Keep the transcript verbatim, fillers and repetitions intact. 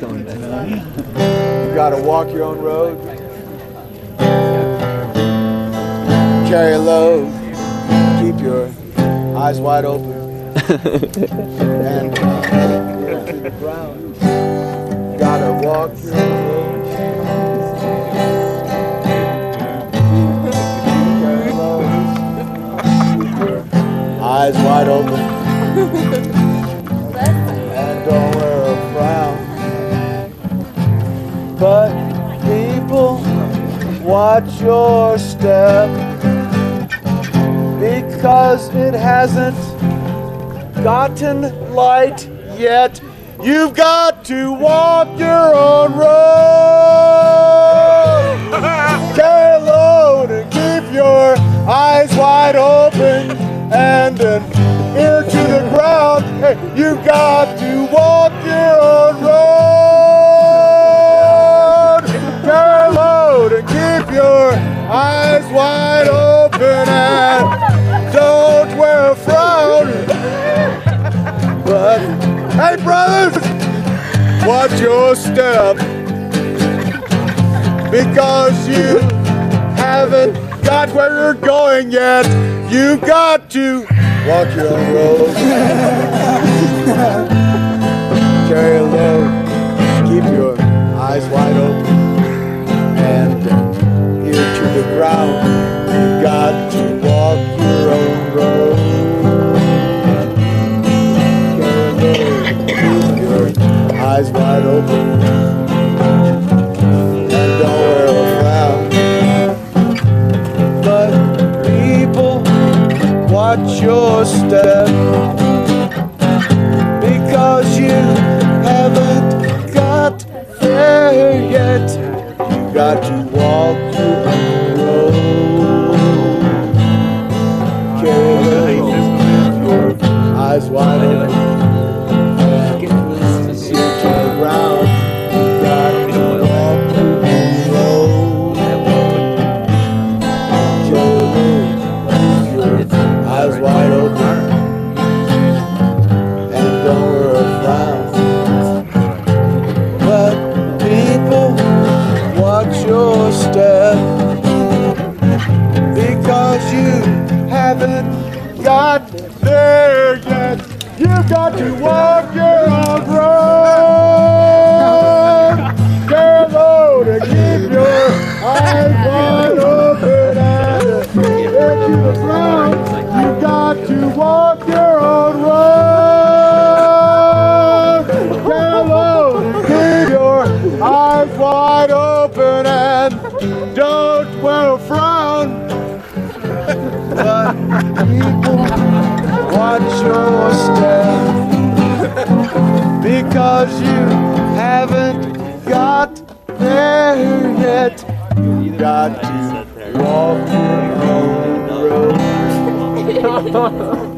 You gotta walk your own road. Carry a load. Keep your eyes wide open. And uh, to the ground. You gotta walk your own road. Carry a load. Keep your eyes wide open. And don't wear a frown. But people, watch your step, because it hasn't gotten light yet. You've got to walk your own road. Carry a load and keep your eyes wide open and an ear to the ground. Hey, you've got to walk your own road. Carry a load and keep your eyes wide open and don't wear a frown. But, hey brothers, watch your step, because you haven't got where you're going yet. You've got to walk your own road. Carry a load, keep your eyes wide open and ear to the ground. You've got to walk your own road. Eyes wide open and don't wear a frown. But people, watch your step, because you haven't got there yet. You got to walk your own road. Carry your eyes wide open. Eyes wide open and don't wear a frown. But people, watch your step, because you haven't got there yet. You've got to walk your own road. Carry a load and keep your eyes wide open and ear to the ground. You've got to walk your own road. Carry a load and keep your eyes wide open and don't wear a frown. But people, watch your step, because you haven't got there yet. You've got to walk your own road.